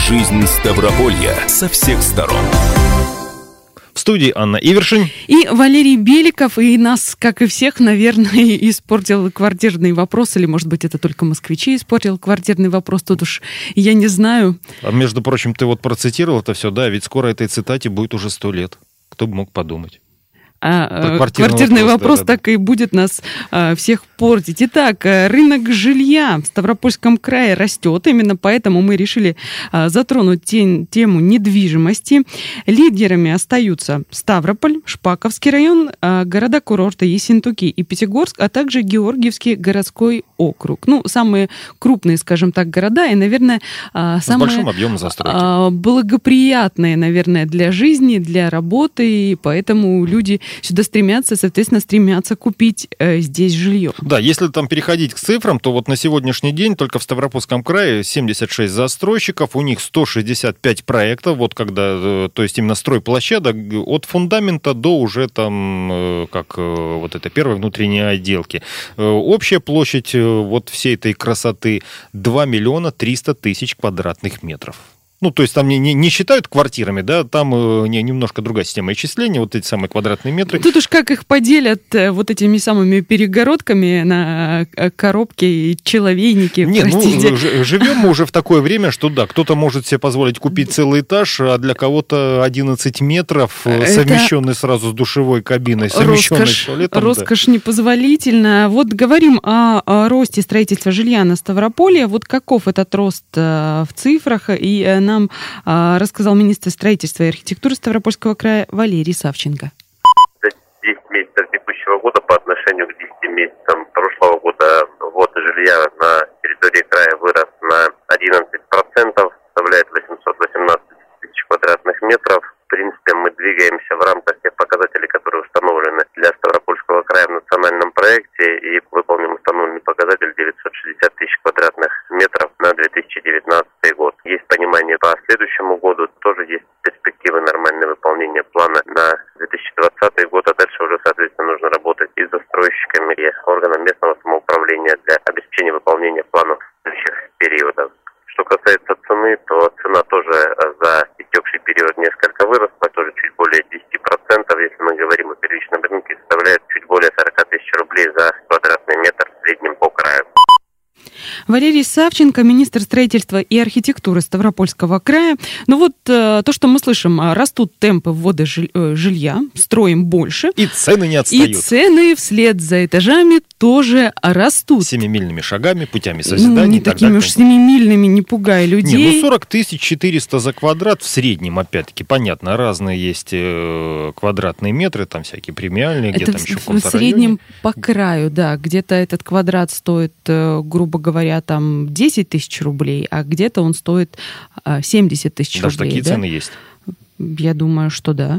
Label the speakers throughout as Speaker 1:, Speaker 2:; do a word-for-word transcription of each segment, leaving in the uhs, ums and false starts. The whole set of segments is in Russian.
Speaker 1: жизнь Ставрополья со всех сторон.
Speaker 2: В студии Анна Ивершин.
Speaker 3: И Валерий Беликов. И нас, как и всех, наверное, испортил квартирный вопрос. Или, может быть, это только москвичи испортил квартирный вопрос. Тут уж я не знаю.
Speaker 2: А между прочим, ты вот процитировал это все, да? Ведь скоро этой цитате будет уже сто лет. Кто бы мог подумать.
Speaker 3: А, квартирный вопрос, вопрос да, да. так и будет нас а, всех портить. Итак, рынок жилья в Ставропольском крае растет. Именно поэтому мы решили а, затронуть те, тему недвижимости. Лидерами остаются Ставрополь, Шпаковский район, а, города-курорты Ессентуки и Пятигорск, а также Георгиевский городской округ. Ну, самые крупные, скажем так, города и, наверное, а, самые...
Speaker 2: С большим объемом застройки.
Speaker 3: А, благоприятные, наверное, для жизни, для работы, и поэтому люди сюда стремятся, соответственно, стремятся купить э, здесь жилье.
Speaker 2: Да, если там переходить к цифрам, то вот на сегодняшний день только в Ставропольском крае семьдесят шесть застройщиков, у них сто шестьдесят пять проектов, вот когда, то есть именно стройплощадок от фундамента до уже там, как вот это первой внутренней отделки. Общая площадь вот всей этой красоты два миллиона триста тысяч квадратных метров. Ну, то есть там не, не, не считают квартирами, да, там э, не, немножко другая система исчисления, вот эти самые квадратные метры.
Speaker 3: Тут уж как их поделят э, вот этими самыми перегородками на э, коробки и человейники.
Speaker 2: Нет, ну, ж, живем мы уже в такое время, что да, кто-то может себе позволить купить целый этаж, а для кого-то одиннадцать метров, это совмещенный сразу с душевой кабиной, совмещенный роскошь, с туалетом.
Speaker 3: Роскошь да. непозволительна. Вот говорим о, о росте строительства жилья на Ставрополье. Вот каков этот рост э, в цифрах и э, нам а, рассказал министр строительства и архитектуры Ставропольского края Валерий Савченко.
Speaker 4: За десять месяцев текущего года по отношению к десяти месяцам прошлого года ввод жилья на территории края вырос на одиннадцать процентов, составляет восемьсот восемнадцать тысяч квадратных метров. В принципе, мы двигаемся в рамках тех показателей, которые установлены для Ставропольского края в национальном проекте, и выполним установленный показатель девятьсот шестьдесят тысяч квадратных метров на две тысячи девятнадцатый год. Есть понимание по следующему году, тоже есть перспективы нормального выполнения плана на две тысячи двадцатый год, а дальше уже, соответственно, нужно работать и с застройщиками, и органом местного самоуправления для обеспечения выполнения планов следующих периодов. Что касается цены, то цена тоже за истекший период несколько выросла, тоже чуть более десять процентов, если мы говорим о первичном рынке, составляет чуть более сорок тысяч рублей за квадратный метр в среднем по краю.
Speaker 3: Валерий Савченко, министр строительства и архитектуры Ставропольского края. Ну вот то, что мы слышим, растут темпы ввода жилья, строим больше.
Speaker 2: И цены не отстают.
Speaker 3: И цены вслед за этажами тоже растут.
Speaker 2: Семимильными шагами, путями созидания.
Speaker 3: Ну, не такими далее. Уж семимильными, не пугай людей.
Speaker 2: Не, ну сорок тысяч четыреста за квадрат в среднем, опять-таки, понятно, разные есть э, квадратные метры, там всякие премиальные, где
Speaker 3: это
Speaker 2: там
Speaker 3: в,
Speaker 2: еще в
Speaker 3: в среднем по краю, да, где-то этот квадрат стоит, грубо говоря, там десять тысяч рублей, а где-то он стоит семьдесят тысяч
Speaker 2: Даже
Speaker 3: рублей.
Speaker 2: Даже такие
Speaker 3: да?
Speaker 2: цены есть.
Speaker 3: Я думаю, что да.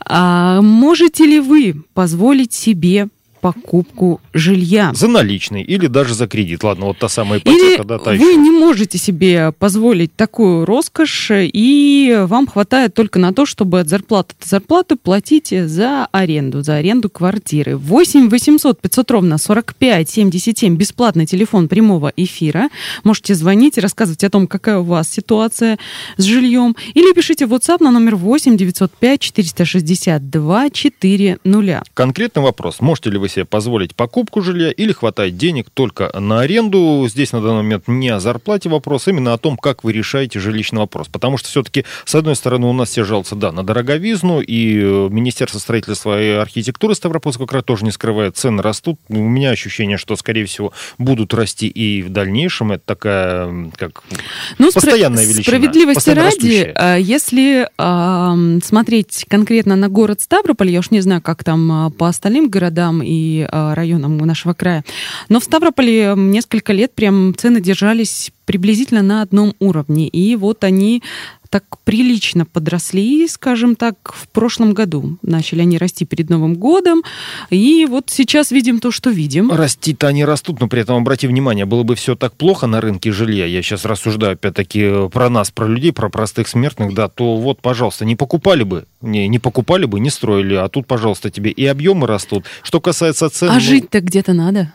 Speaker 3: А можете ли вы позволить себе покупку жилья?
Speaker 2: За наличный или даже за кредит. Ладно, вот та самая ипотека,
Speaker 3: или
Speaker 2: да, та
Speaker 3: вы
Speaker 2: еще.
Speaker 3: не можете себе позволить такую роскошь, и вам хватает только на то, чтобы от зарплаты до зарплаты платить за аренду, за аренду квартиры. восемь восемьсот пятьсот ровно сорок пять семьдесят семь, бесплатный телефон прямого эфира. Можете звонить и рассказывать о том, какая у вас ситуация с жильем. Или пишите в WhatsApp на номер восемь девятьсот пять четыреста шестьдесят два четыреста.
Speaker 2: Конкретный вопрос. Можете ли вы себе позволить покупку жилья или хватает денег только на аренду? Здесь на данный момент не о зарплате вопрос, именно о том, как вы решаете жилищный вопрос. Потому что все-таки, с одной стороны, у нас все жалуются, да, на дороговизну, и Министерство строительства и архитектуры Ставропольского края тоже не скрывает, цены растут. У меня ощущение, что, скорее всего, будут расти и в дальнейшем. Это такая, как ну, постоянная величина.
Speaker 3: Справедливости ради, если э, смотреть конкретно на город Ставрополь, я уж не знаю, как там по остальным городам и и районам нашего края. Но в Ставрополе несколько лет прям цены держались приблизительно на одном уровне. И вот они так прилично подросли, скажем так, в прошлом году. Начали они расти перед Новым годом. И вот сейчас видим то, что видим.
Speaker 2: Расти-то они растут, но при этом, обрати внимание, было бы все так плохо на рынке жилья, я сейчас рассуждаю опять-таки про нас, про людей, про простых смертных, да, то вот, пожалуйста, не покупали бы, не, не покупали бы, не строили, а тут, пожалуйста, тебе и объемы растут. Что касается цен...
Speaker 3: А
Speaker 2: ну...
Speaker 3: жить-то где-то надо.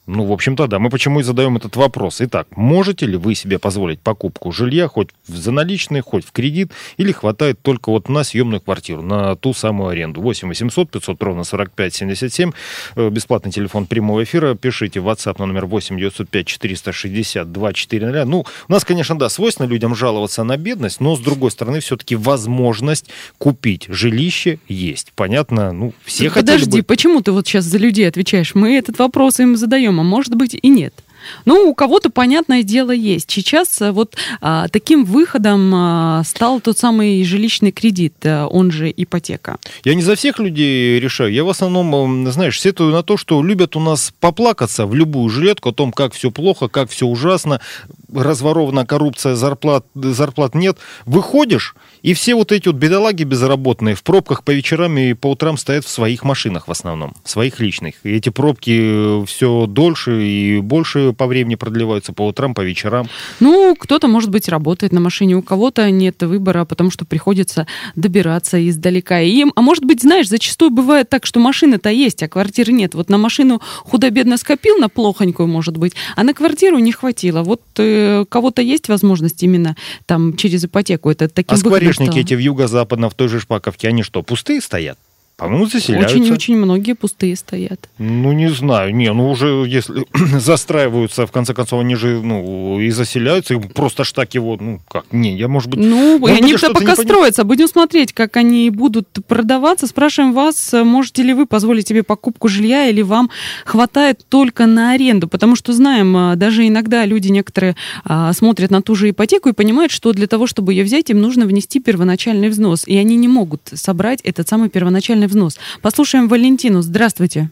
Speaker 2: Ну, в общем-то, да. Мы почему и задаем этот вопрос. Итак, можете ли вы себе позволить покупку жилья хоть за наличные, хоть в кредит, или хватает только вот на съемную квартиру, на ту самую аренду? восемь восемьсот пятьсот ровно сорок пять семьдесят семь. Бесплатный телефон прямого эфира. Пишите в WhatsApp на номер восемь девятьсот пять четыреста шестьдесят двадцать четыре ноль. Ну, у нас, конечно, да, свойственно людям жаловаться на бедность, но, с другой стороны, все-таки возможность купить жилище есть. Понятно? Ну, все хотели бы...
Speaker 3: Подожди, почему ты вот сейчас за людей отвечаешь? Мы этот вопрос им задаем, а может быть и нет. Ну, у кого-то, понятное дело, есть. Сейчас вот а, таким выходом а, стал тот самый жилищный кредит, а, он же ипотека.
Speaker 2: Я не за всех людей решаю. Я в основном, знаешь, сетую на то, что любят у нас поплакаться в любую жилетку о том, как все плохо, как все ужасно, разворована коррупция, зарплат, зарплат нет. Выходишь, и все вот эти вот бедолаги безработные в пробках по вечерам и по утрам стоят в своих машинах в основном, в своих личных. И эти пробки все дольше и больше по времени продлеваются, по утрам, по вечерам.
Speaker 3: Ну, кто-то, может быть, работает на машине, у кого-то нет выбора, потому что приходится добираться издалека. И, а может быть, знаешь, зачастую бывает так, что машина-то есть, а квартиры нет. Вот на машину худо-бедно скопил, на плохонькую, может быть, а на квартиру не хватило. Вот э, кого-то есть возможность именно там через ипотеку. Это таким
Speaker 2: а скворечники эти в юго-западном, в той же Шпаковке, они что, пустые стоят? По-моему, заселяются.
Speaker 3: Очень-очень многие пустые стоят.
Speaker 2: Ну, не знаю. Не, ну уже если застраиваются, в конце концов, они же, ну, и заселяются, и просто ж так его, ну, как, не, я, может быть...
Speaker 3: Ну,
Speaker 2: может
Speaker 3: они -то пока строятся. Будем смотреть, как они будут продаваться. Спрашиваем вас, можете ли вы позволить себе покупку жилья, или вам хватает только на аренду? Потому что знаем, даже иногда люди некоторые а, смотрят на ту же ипотеку и понимают, что для того, чтобы ее взять, им нужно внести первоначальный взнос. И они не могут собрать этот самый первоначальный взнос. Послушаем Валентину. Здравствуйте.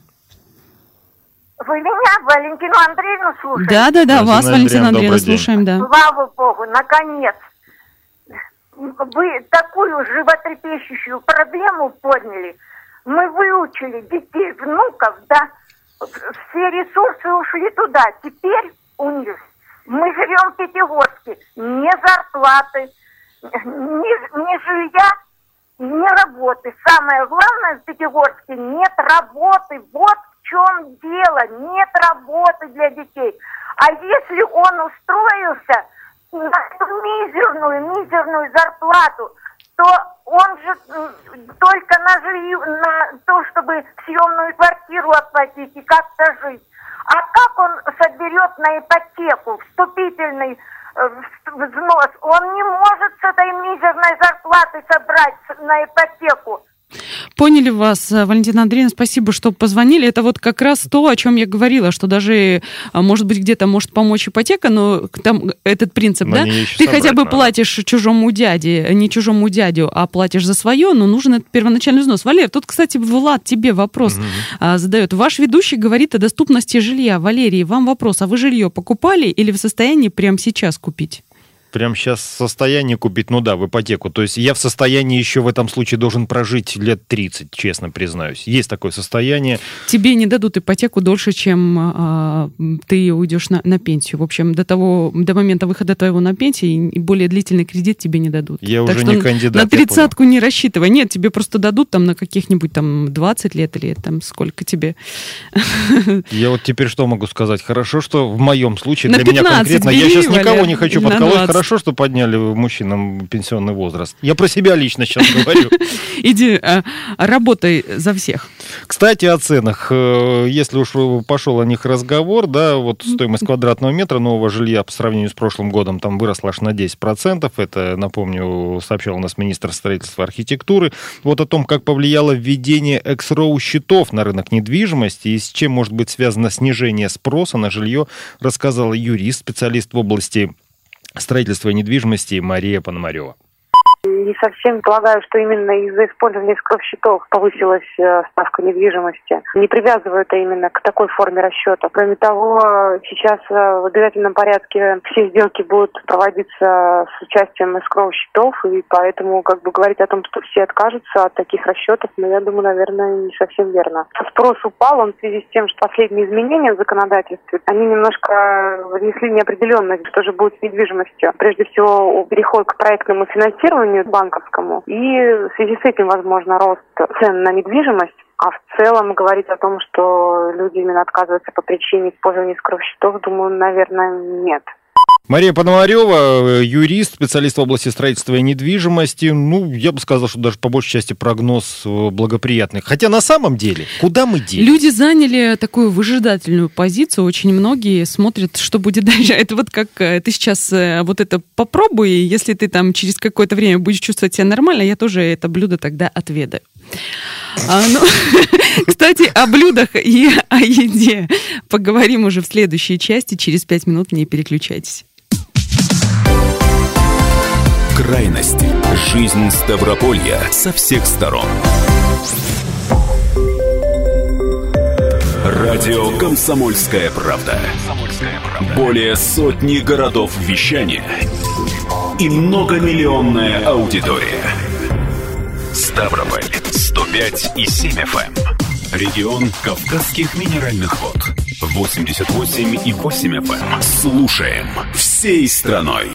Speaker 5: Вы меня, Валентину Андреевну, слушаете?
Speaker 3: Да, да, да, вас, Валентина Андреевна, слушаем, да.
Speaker 5: Слава Богу, наконец. Вы такую животрепещущую проблему подняли. Мы выучили детей, внуков, да. Все ресурсы ушли туда. Теперь у них, мы живем в Пятигорске, ни зарплаты, ни, ни жилья, не работы. Самое главное, в Пятигорске нет работы. Вот в чем дело. Нет работы для детей. А если он устроился на мизерную, мизерную зарплату, то он же только на жилье, на то, чтобы съемную квартиру оплатить и как-то жить. А как он соберет на ипотеку вступительный взнос? Он не может с этой мизерной зарплаты собрать на ипотеку.
Speaker 3: Поняли вас, Валентина Андреевна, спасибо, что позвонили. Это вот как раз то, о чем я говорила, что даже, может быть, где-то может помочь ипотека, но там этот принцип, но да? Ты хотя бы надо. Платишь чужому дяде, не чужому дядю, а платишь за свое, но нужен этот первоначальный взнос. Валер, тут, кстати, Влад тебе вопрос mm-hmm. задает. Ваш ведущий говорит о доступности жилья. Валерий, вам вопрос, а вы жилье покупали или в состоянии прямо сейчас купить?
Speaker 2: Прямо сейчас в состоянии купить, ну да, в ипотеку. То есть я в состоянии еще в этом случае должен прожить лет тридцать, честно признаюсь. Есть такое состояние.
Speaker 3: Тебе не дадут ипотеку дольше, чем а, ты уйдешь на, на пенсию. В общем, до того, до момента выхода твоего на пенсию и более длительный кредит тебе не дадут.
Speaker 2: Я
Speaker 3: так
Speaker 2: уже
Speaker 3: что
Speaker 2: не кандидат.
Speaker 3: На тридцатку не рассчитывай. Нет, тебе просто дадут там на каких-нибудь там двадцать лет или там сколько тебе.
Speaker 2: Я вот теперь что могу сказать? Хорошо, что в моем случае,
Speaker 3: на
Speaker 2: для меня конкретно,
Speaker 3: бери,
Speaker 2: я сейчас
Speaker 3: Валя,
Speaker 2: никого не хочу подколоть. Хорошо, что подняли мужчинам пенсионный возраст. Я про себя лично сейчас говорю.
Speaker 3: Иди, работай за всех.
Speaker 2: Кстати, о ценах. Если уж пошел о них разговор, да, вот стоимость квадратного метра нового жилья по сравнению с прошлым годом там выросла аж на десять процентов. Это, напомню, сообщал у нас министр строительства и архитектуры. Вот о том, как повлияло введение экс-роу счетов на рынок недвижимости и с чем может быть связано снижение спроса на жилье, рассказала юрист, специалист в области строительства и недвижимости Мария Пономарева.
Speaker 6: Не совсем полагаю, что именно из-за использования эскроу-счетов повысилась ставка недвижимости. Не привязываю это именно к такой форме расчета. Кроме того, сейчас в обязательном порядке все сделки будут проводиться с участием эскроу-счетов, и поэтому как бы говорить о том, что все откажутся от таких расчетов, ну, я думаю, наверное, не совсем верно. Спрос упал, он в связи с тем, что последние изменения в законодательстве, они немножко внесли неопределенность, что же будет с недвижимостью. Прежде всего, переход к проектному финансированию банковскому. И в связи с этим, возможно, рост цен на недвижимость. А в целом говорить о том, что люди именно отказываются по причине использования скрывщитов, думаю, наверное, нет.
Speaker 2: Мария Пономарева, юрист, специалист в области строительства и недвижимости. Ну, я бы сказал, что даже по большей части прогноз благоприятный. Хотя на самом деле, куда мы делись?
Speaker 3: Люди заняли такую выжидательную позицию. Очень многие смотрят, что будет дальше. Это вот как ты сейчас вот это попробуй, и если ты там через какое-то время будешь чувствовать себя нормально, я тоже это блюдо тогда отведаю. А, ну, кстати, о блюдах и о еде поговорим уже в следующей части. Через пять минут не переключайтесь.
Speaker 1: Крайности. Жизнь Ставрополья со всех сторон. Радио «Комсомольская правда». Более сотни городов вещания и многомиллионная аудитория. Ставрополь сто пять и семь эф эм. Регион Кавказских минеральных вод восемьдесят восемь и восемь эф эм. Слушаем всей страной.